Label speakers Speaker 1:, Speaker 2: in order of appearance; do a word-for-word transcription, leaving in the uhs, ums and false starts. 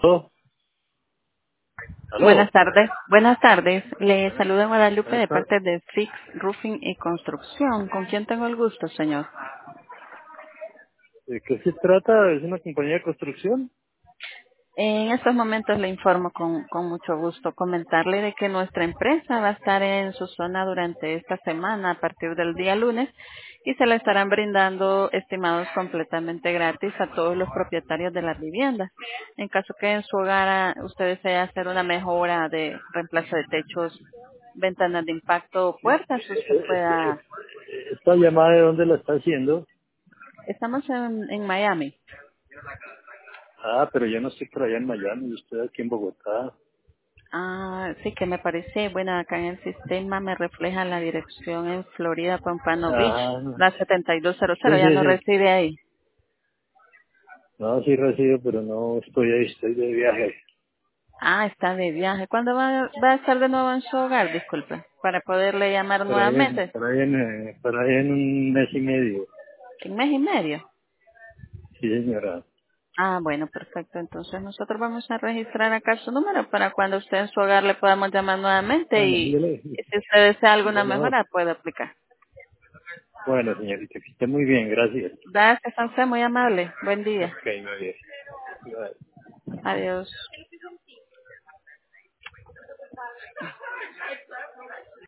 Speaker 1: ¿Aló?
Speaker 2: Buenas
Speaker 1: ¿Aló?
Speaker 2: tardes. Buenas tardes. Le saluda Guadalupe
Speaker 1: Buenas
Speaker 2: de
Speaker 1: tardes.
Speaker 2: parte de Fix Roofing y Construcción. ¿Con quién tengo el gusto, señor?
Speaker 1: ¿De qué se trata? ¿Es una compañía de construcción?
Speaker 2: En estos momentos le informo con, con mucho gusto comentarle de que nuestra empresa va a estar en su zona durante esta semana a partir del día lunes y se le estarán brindando estimados completamente gratis a todos los propietarios de las viviendas. En caso que en su hogar ah, usted desee hacer una mejora de reemplazo de techos, ventanas de impacto o puertas, usted pueda.
Speaker 1: ¿Esta llamada de dónde la está haciendo?
Speaker 2: Estamos en, en Miami.
Speaker 1: Ah, pero yo no estoy por allá en Miami, yo estoy aquí en Bogotá.
Speaker 2: Ah, sí, que me parece, bueno, acá en el sistema me refleja la dirección en Florida, Pompano Beach,
Speaker 1: Ah,
Speaker 2: la setenta y dos cero
Speaker 1: sí,
Speaker 2: cero, ya
Speaker 1: sí,
Speaker 2: no
Speaker 1: sí.
Speaker 2: reside ahí.
Speaker 1: No, sí recibo, pero no estoy ahí, estoy de viaje.
Speaker 2: Ah, está de viaje. ¿Cuándo va, va a estar de nuevo en su hogar? Disculpe, para poderle llamar
Speaker 1: Por ahí en,
Speaker 2: nuevamente.
Speaker 1: por ahí en, eh, por ahí en un mes y medio.
Speaker 2: ¿En mes y medio?
Speaker 1: Sí, señora.
Speaker 2: Ah, bueno, perfecto. Entonces nosotros vamos a registrar acá su número para cuando usted en su hogar le podamos llamar nuevamente
Speaker 1: Bueno,
Speaker 2: y,
Speaker 1: yo le,
Speaker 2: y si usted desea alguna
Speaker 1: bueno,
Speaker 2: mejora puede aplicar.
Speaker 1: bueno, señorita, que esté muy bien, gracias.
Speaker 2: Gracias, a usted, muy amable. Buen día.
Speaker 1: Ok, muy bien. Bye.
Speaker 2: Adiós.